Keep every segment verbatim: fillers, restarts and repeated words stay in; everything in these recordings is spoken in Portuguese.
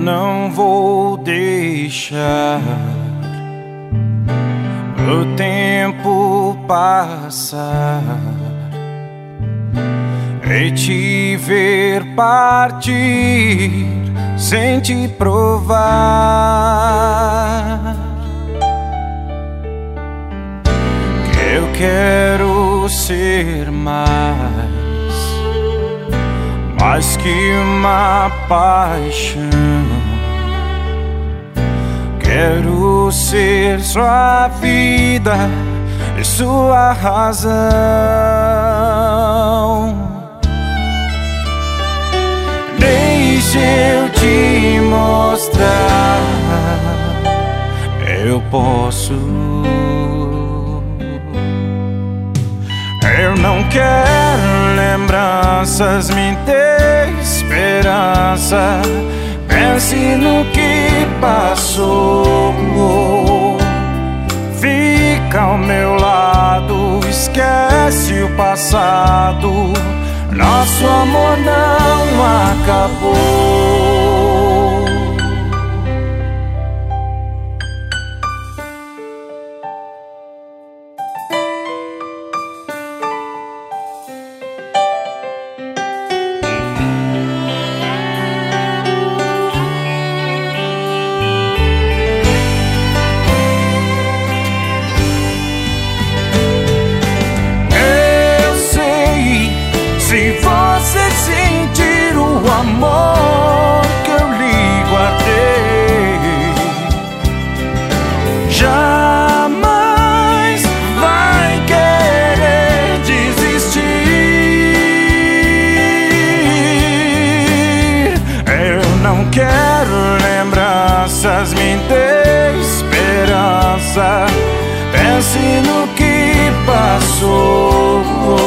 não vou deixar o tempo passar e te ver partir sem te provar que eu quero ser mais, mais que uma paixão. Quero ser sua vida e sua razão. Deixa eu te mostrar, eu posso. Eu não quero lembranças, me dê esperança. Pense no que passou, fica ao meu lado, esquece o passado. Nosso amor não acabou. Se você sentir o amor que eu lhe guardei, jamais vai querer desistir. Eu não quero lembranças, me dê esperança. Pense no que passou,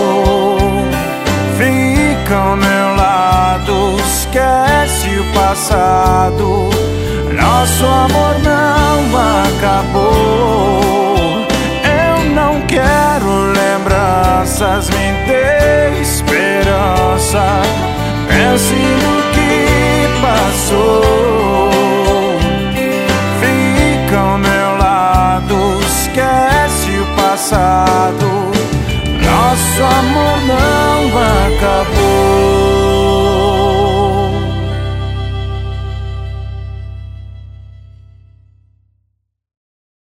fica ao meu lado, esquece o passado. Nosso amor não acabou. Eu não quero lembranças, me dê esperança. Pense no que passou.